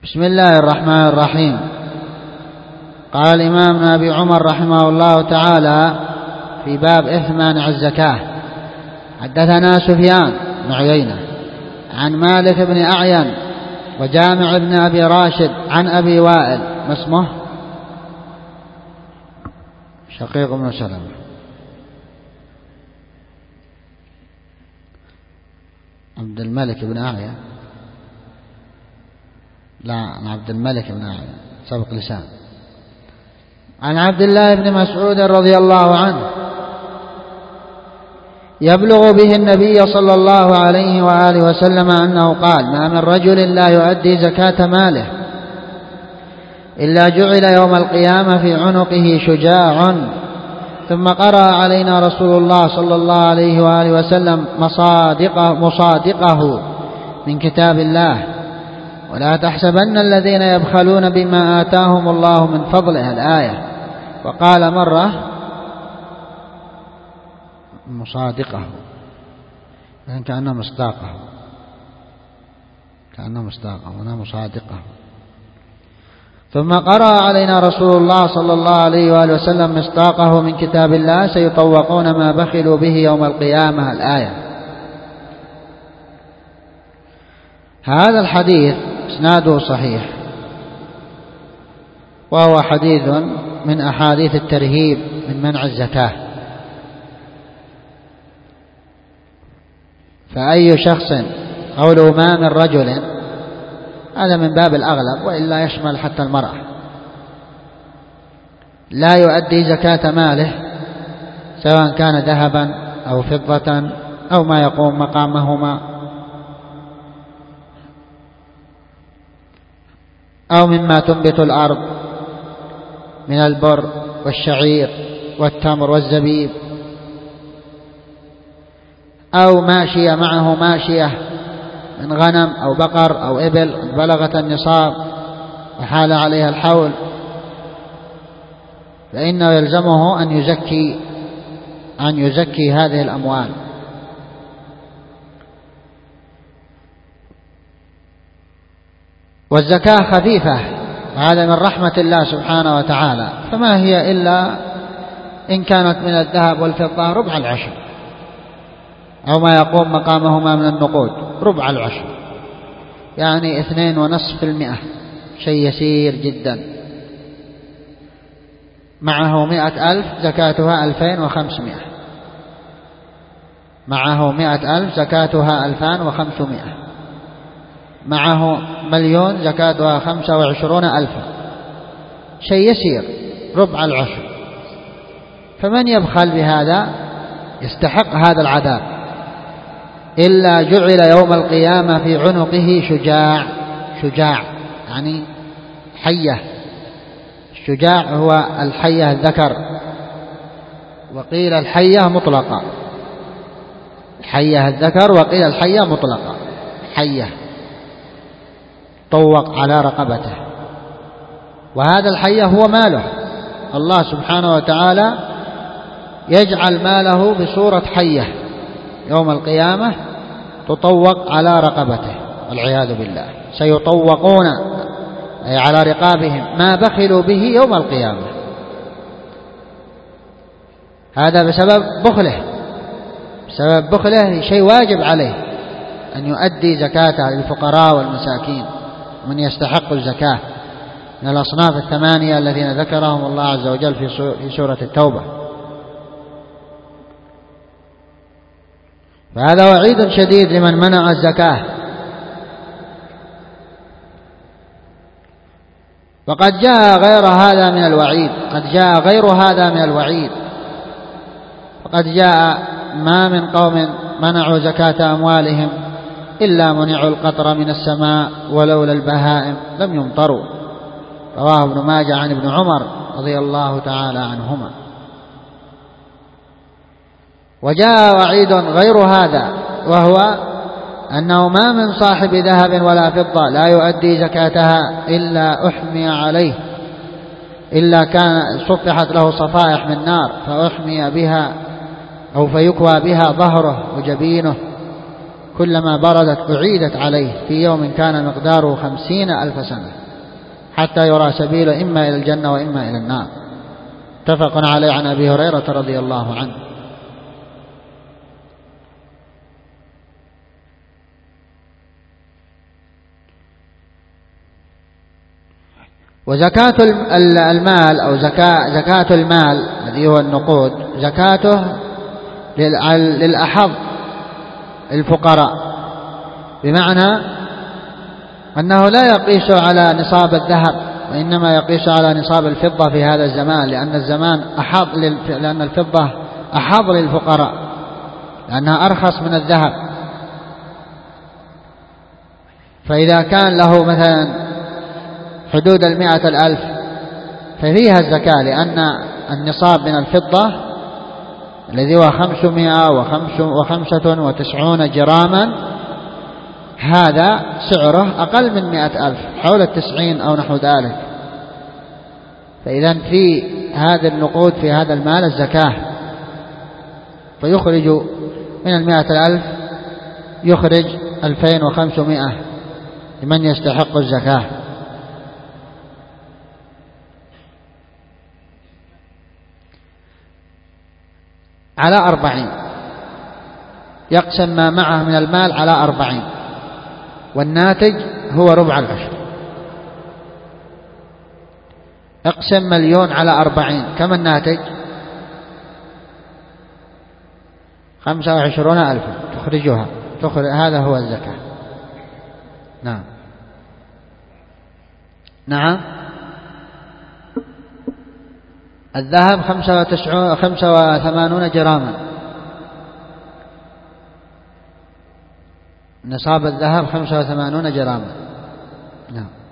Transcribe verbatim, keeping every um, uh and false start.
بسم الله الرحمن الرحيم. قال الإمام أبي عمر رحمه الله تعالى في باب إثم مانع الزكاة: حدثنا سفيان بن عيينة عن مالك بن أعين وجامع بن أبي راشد عن أبي وائل ما اسمه شقيق بن سلمة عبد الملك بن أعين لا عن عبد الملك بن أعين سبق لسان عن عبد الله بن مسعود رضي الله عنه يبلغ به النبي صلى الله عليه وآله وسلم أنه قال: ما من رجل لا يؤدي زكاة ماله إلا جعل يوم القيامة في عنقه شجاع. ثم قرأ علينا رسول الله صلى الله عليه وآله وسلم مصادقه, مصادقه من كتاب الله: ولا تحسبن الذين يبخلون بما آتاهم الله من فضله الآية. وقال مرة مصادقه يعني كأنه مصداقه كأنه مصداقه هنا مصادقه. ثم قرأ علينا رسول الله صلى الله عليه وآله وسلم مصداقه من كتاب الله: سيطوقون ما بخلوا به يوم القيامة الآية. هذا الحديث إسناده صحيح، وهو حديث من أحاديث الترهيب من منع الزكاة. فأي شخص قوله ما من رجل هذا من باب الأغلب، وإلا يشمل حتى المرأة لا يؤدي زكاة ماله سواء كان ذهبا أو فضة أو ما يقوم مقامهما أو مما تنبت الأرض من البر والشعير والتمر والزبيب، أو ماشية معه ماشية من غنم أو بقر أو إبل بلغت النصاب وحال عليها الحول، فإنه يلزمه أن يزكي أن يزكي هذه الأموال. والزكاة خفيفة، وهذا من رحمة الله سبحانه وتعالى، فما هي إلا إن كانت من الذهب والفضة ربع العشر، أو ما يقوم مقامهما من النقود ربع العشر، يعني اثنين ونصف المئة، شيء يسير جدا. معه مئة ألف زكاتها ألفين وخمسمائة، معه مئة ألف زكاتها ألفان وخمسمائة، معه مليون زكاتها خمسة وعشرون ألفا، شيء يسير ربع العشر. فمن يبخل بهذا يستحق هذا العذاب. إلا جعل يوم القيامة في عنقه شجاع، شجاع يعني حية، الشجاع هو الحية الذكر، وقيل الحية مطلقة، الحية الذكر وقيل الحية مطلقة، حية طوق على رقبته. وهذا الحية هو ماله، الله سبحانه وتعالى يجعل ماله بصورة حية يوم القيامة تطوق على رقبته والعياذ بالله. سيطوقون أي على رقابهم ما بخلوا به يوم القيامة. هذا بسبب بخله، بسبب بخله شيء واجب عليه أن يؤدي زكاته للفقراء والمساكين من يستحق الزكاة من الأصناف الثمانية الذين ذكرهم الله عز وجل في سورة التوبة. فهذا وعيد شديد لمن منع الزكاة. وقد جاء غير هذا من الوعيد، قد جاء غير هذا من الوعيد. وقد جاء: ما من قوم منعوا زكاة أموالهم إلا منعوا القطر من السماء ولولا البهائم لم يمطروا. رواه ابن ماجه عن ابن عمر رضي الله تعالى عنهما. وجاء وعيد غير هذا، وهو أنه ما من صاحب ذهب ولا فضة لا يؤدي زكاتها إلا أحمي عليه، إلا كان صفحت له صفائح من نار فأحمي بها أو فيكوى بها ظهره وجبينه كلما بردت أعيدت عليه في يوم كان مقداره خمسين ألف سنة حتى يرى سبيله إما إلى الجنة وإما إلى النار. اتفق عليه عن أبي هريرة رضي الله عنه. وزكاة المال أو زكاة, زكاة المال الذي هو النقود زكاته للأحظ الفقراء، بمعنى أنه لا يقيس على نصاب الذهب وإنما يقيس على نصاب الفضة في هذا الزمان، لأن الزمان أحظ لأن الفضة أحظ للفقراء لأنها أرخص من الذهب. فإذا كان له مثلا حدود المائة الألف ففيها الزكاة، لأن النصاب من الفضة الذي هو خمسمائة وخمسة وتسعون جراما هذا سعره أقل من مائة ألف، حول التسعين أو نحو ذلك. فإذا في هذا النقود في هذا المال الزكاة، فيخرج من المائة الألف يخرج ألفين وخمسمائة لمن يستحق الزكاة. على أربعين، يقسم ما معه من المال على أربعين، والناتج هو ربع العشر. اقسم مليون على أربعين، كم الناتج؟ خمسة وعشرون ألفا تخرجها تخرج. هذا هو الزكاة. نعم نعم. الذهب خمسة وتسعون خمسة وثمانون جراما، نصاب الذهب خمسة وثمانون جراما. نعم.